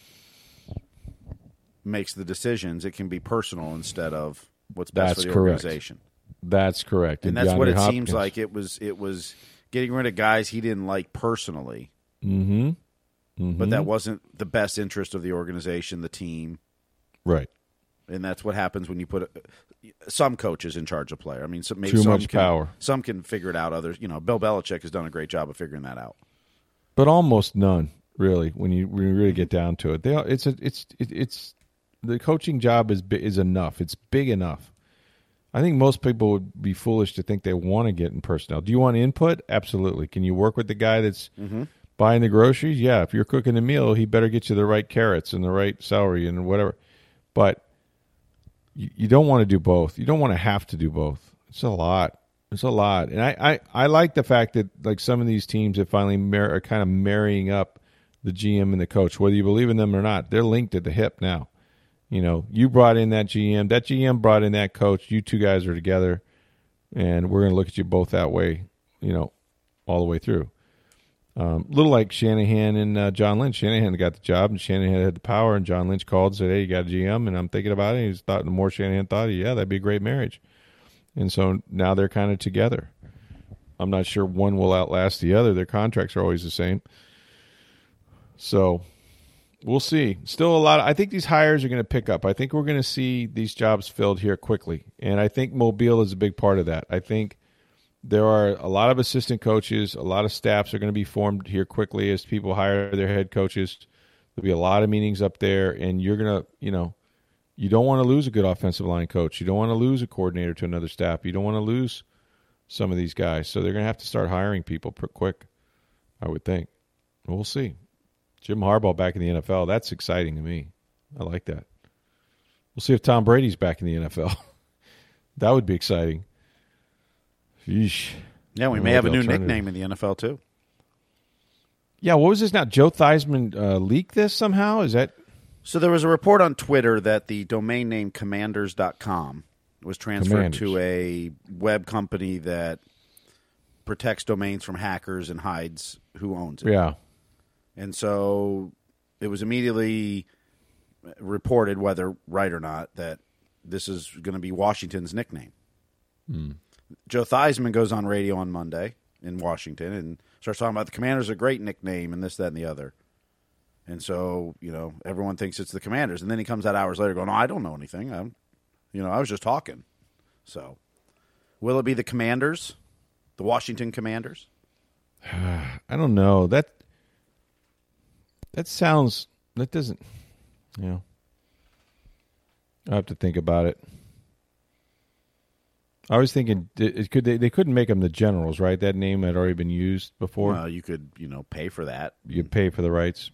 makes the decisions. It can be personal instead of what's best for the organization. That's correct. And that's what it seems like. It was getting rid of guys he didn't like personally. Mm-hmm. Mm-hmm. But that wasn't the best interest of the organization, the team. Right. And that's what happens when you put some coaches in charge of player. I mean, maybe too much power. Some can figure it out. Others, Bill Belichick has done a great job of figuring that out. But almost none, really. When you really get down to it, it's the coaching job is enough. It's big enough. I think most people would be foolish to think they want to get in personnel. Do you want input? Absolutely. Can you work with the guy that's buying the groceries? Yeah. If you're cooking a meal, he better get you the right carrots and the right celery and whatever. But you don't want to do both. You don't want to have to do both. It's a lot. It's a lot. And I like the fact that like some of these teams that finally are kind of marrying up the GM and the coach, whether you believe in them or not. They're linked at the hip now. You brought in that GM. That GM brought in that coach. You two guys are together, and we're going to look at you both that way, all the way through. Little like Shanahan and John Lynch. Shanahan got the job, and Shanahan had the power, and John Lynch called and said, hey, you got a GM, and I'm thinking about it. The more Shanahan thought, yeah, that'd be a great marriage. And so now they're kind of together. I'm not sure one will outlast the other. Their contracts are always the same. So we'll see. Still a lot. I think these hires are going to pick up. I think we're going to see these jobs filled here quickly. And I think Mobile is a big part of that. I think there are a lot of assistant coaches, a lot of staffs are going to be formed here quickly as people hire their head coaches. There'll be a lot of meetings up there, and you're going to, you don't want to lose a good offensive line coach. You don't want to lose a coordinator to another staff. You don't want to lose some of these guys. So they're going to have to start hiring people quick, I would think. We'll see. Jim Harbaugh back in the NFL, that's exciting to me. I like that. We'll see if Tom Brady's back in the NFL. That would be exciting. Yeesh. Yeah, we may have a new nickname in the NFL, too. Yeah, what was this now? Joe Theismann leaked this somehow? Is that... So there was a report on Twitter that the domain name commanders.com was transferred to a web company that protects domains from hackers and hides who owns it. Yeah. And so it was immediately reported, whether right or not, that this is going to be Washington's nickname. Joe Theismann goes on radio on Monday in Washington and starts talking about the Commanders are a great nickname and this, that, and the other. And so, everyone thinks it's the Commanders. And then he comes out hours later going, no, I don't know anything. I was just talking. So will it be the Commanders, the Washington Commanders? I don't know. That doesn't, I have to think about it. I was thinking, they couldn't make them the Generals, right? That name had already been used before. Well, you could, pay for that. You'd pay for the rights.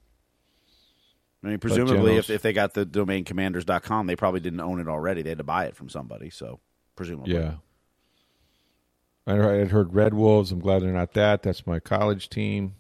I mean, presumably, if they got the domain commanders.com, they probably didn't own it already. They had to buy it from somebody, so presumably. Yeah. I had heard Red Wolves. I'm glad they're not that. That's my college team.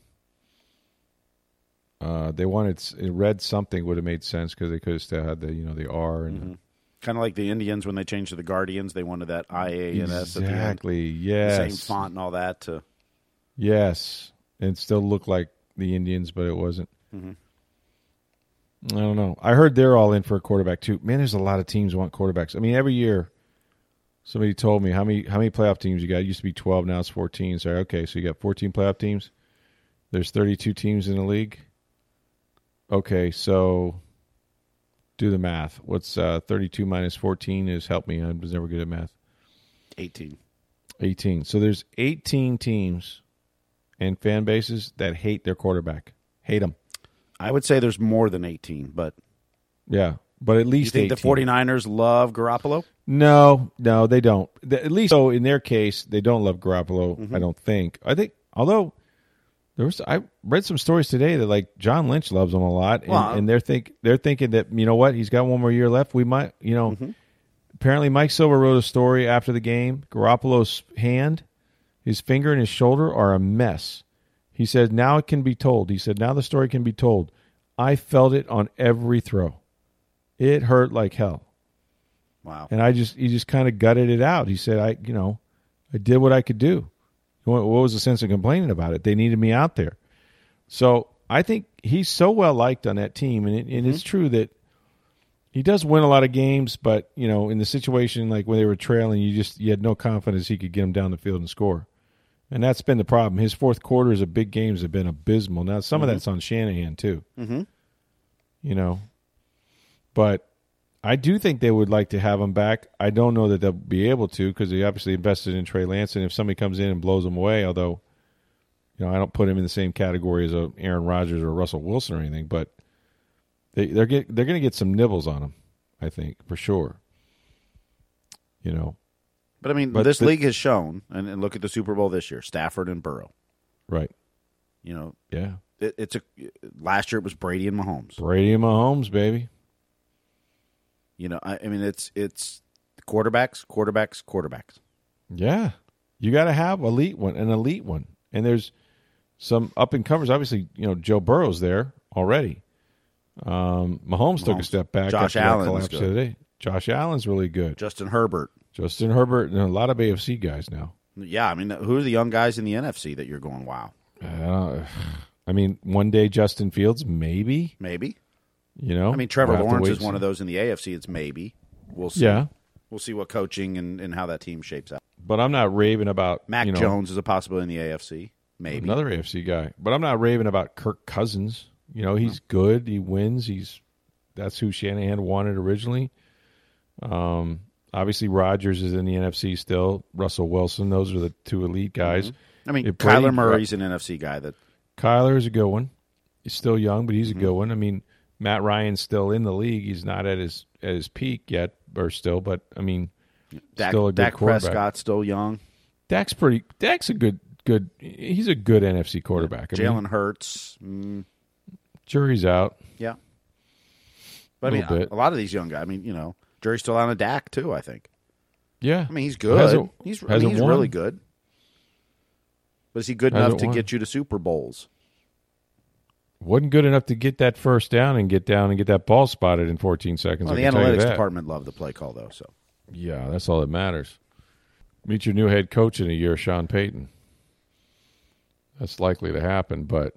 They wanted Red something would have made sense because they could have still had the R and kind of like the Indians when they changed to the Guardians. They wanted that IA and S at the end. Exactly. Yes. The same font and all that. Yes, and it still looked like the Indians, but it wasn't. Mm-hmm. I don't know. I heard they're all in for a quarterback too. Man, there's a lot of teams want quarterbacks. I mean, every year somebody told me how many playoff teams you got. It used to be 12, now it's 14. So okay, so you got 14 playoff teams. There's 32 teams in the league. Okay, so do the math. What's 32 minus 14 is, help me. I was never good at math. 18. 18. So there's 18 teams and fan bases that hate their quarterback. Hate him. I would say there's more than 18, but yeah, but at least you think 18. the 49ers love Garoppolo? No, they don't. At least so in their case, they don't love Garoppolo, I don't think. Although I read some stories today that like John Lynch loves him a lot, and they're thinking that, you know what, he's got one more year left. We might, apparently Mike Silver wrote a story after the game. Garoppolo's hand, his finger and his shoulder are a mess. He said, now it can be told. He said, now the story can be told. I felt it on every throw. It hurt like hell. Wow. And he just kind of gutted it out. He said, I did what I could do. What was the sense of complaining about it? They needed me out there. So I think he's so well liked on that team. And it's true that he does win a lot of games, but, in the situation like when they were trailing, you had no confidence he could get them down the field and score. And that's been the problem. His fourth quarters of big games have been abysmal. Now, some of that's on Shanahan, too. But I do think they would like to have him back. I don't know that they'll be able to because they obviously invested in Trey Lance. And if somebody comes in and blows him away, although, I don't put him in the same category as a Aaron Rodgers or Russell Wilson or anything, but they're going to get some nibbles on him, I think, for sure. But, I mean, this league has shown, and look at the Super Bowl this year, Stafford and Burrow. Right. Yeah. Last year it was Brady and Mahomes. Brady and Mahomes, baby. I mean, it's quarterbacks. Yeah. You got to have an elite one. And there's some up-and-comers. Obviously, Joe Burrow's there already. Mahomes took a step back. Josh Allen's good. Today. Josh Allen's really good. Justin Herbert, and a lot of AFC guys now. Yeah, I mean, who are the young guys in the NFC that you're going, wow? I mean, one day Justin Fields, maybe. I mean, Trevor Lawrence is one of those in the AFC. It's maybe. We'll see. Yeah. We'll see what coaching and how that team shapes out. But I'm not raving about Mac Jones is a possibility in the AFC. Maybe another AFC guy. But I'm not raving about Kirk Cousins. He's good. He wins. That's who Shanahan wanted originally. Obviously, Rodgers is in the NFC still. Russell Wilson. Those are the two elite guys. I mean, Kyler Murray's an NFC guy. Kyler is a good one. He's still young, but he's a good one. I mean, Matt Ryan's still in the league. He's not at his peak yet, but I mean, still a good Dak quarterback. Prescott's still young. Dak's a good. He's a good NFC quarterback. Jalen Hurts. Jury's out. Yeah. But I mean, a lot of these young guys. I mean, jury's still on a Dak too, I think. Yeah. I mean, he's good. He's really good. But is he good enough to get you to Super Bowls? Wasn't good enough to get that first down and get that ball spotted in 14 seconds. Well, the analytics department loved the play call, though. So, yeah, that's all that matters. Meet your new head coach in a year, Sean Payton. That's likely to happen, but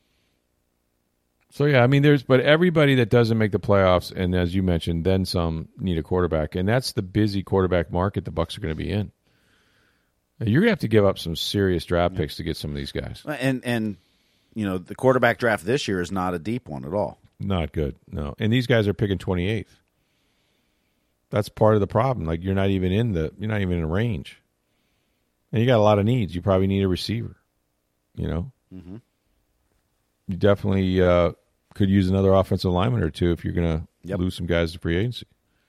so yeah, I mean, but everybody that doesn't make the playoffs, and as you mentioned, then some, need a quarterback, and that's the busy quarterback market the Bucs are going to be in. You're going to have to give up some serious draft picks to get some of these guys, and. The quarterback draft this year is not a deep one at all. Not good, no. And these guys are picking 28th. That's part of the problem. Like you're not even in a range, and you got a lot of needs. You probably need a receiver. You definitely could use another offensive lineman or two if you're going to lose some guys to free agency.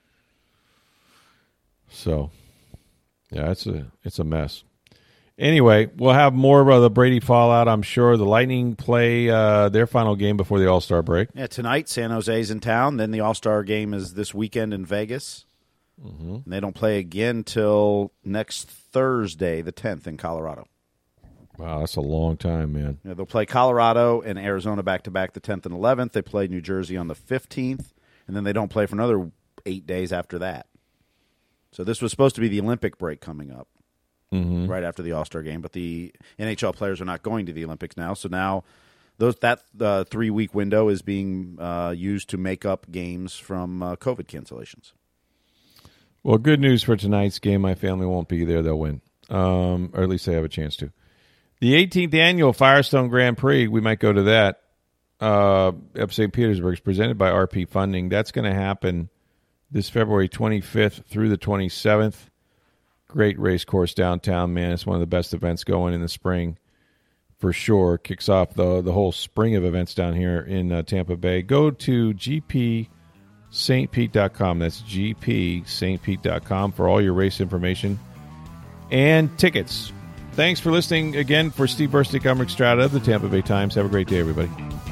So, yeah, it's a mess. Anyway, we'll have more of the Brady fallout, I'm sure. The Lightning play their final game before the All-Star break. Yeah, tonight San Jose's in town. Then the All-Star game is this weekend in Vegas. And they don't play again till next Thursday, the 10th, in Colorado. Wow, that's a long time, man. Yeah, they'll play Colorado and Arizona back-to-back the 10th and 11th. They play New Jersey on the 15th, and then they don't play for another 8 days after that. So this was supposed to be the Olympic break coming up. Right after the All-Star game, but the NHL players are not going to the Olympics now. So now that 3-week window is being used to make up games from COVID cancellations. Well, good news for tonight's game. My family won't be there. They'll win, or at least they have a chance to. The 18th annual Firestone Grand Prix, we might go to that. of St. Petersburg is presented by RP Funding. That's going to happen this February 25th through the 27th. Great race course downtown, man. It's one of the best events going in the spring for sure. Kicks off the whole spring of events down here in Tampa Bay. Go to gpstpete.com. That's gpstpete.com for all your race information and tickets. Thanks for listening again. For Steve Burstick, I'm Rick Strada of the Tampa Bay Times. Have a great day, everybody.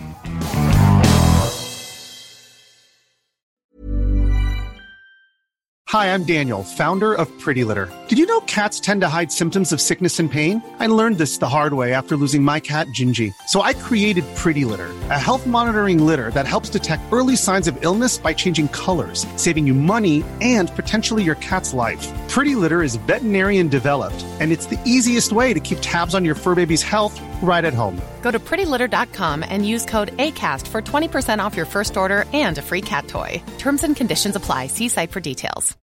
Hi, I'm Daniel, founder of Pretty Litter. Did you know cats tend to hide symptoms of sickness and pain? I learned this the hard way after losing my cat, Gingy. So I created Pretty Litter, a health monitoring litter that helps detect early signs of illness by changing colors, saving you money and potentially your cat's life. Pretty Litter is veterinarian developed, and it's the easiest way to keep tabs on your fur baby's health right at home. Go to prettylitter.com and use code ACAST for 20% off your first order and a free cat toy. Terms and conditions apply. See site for details.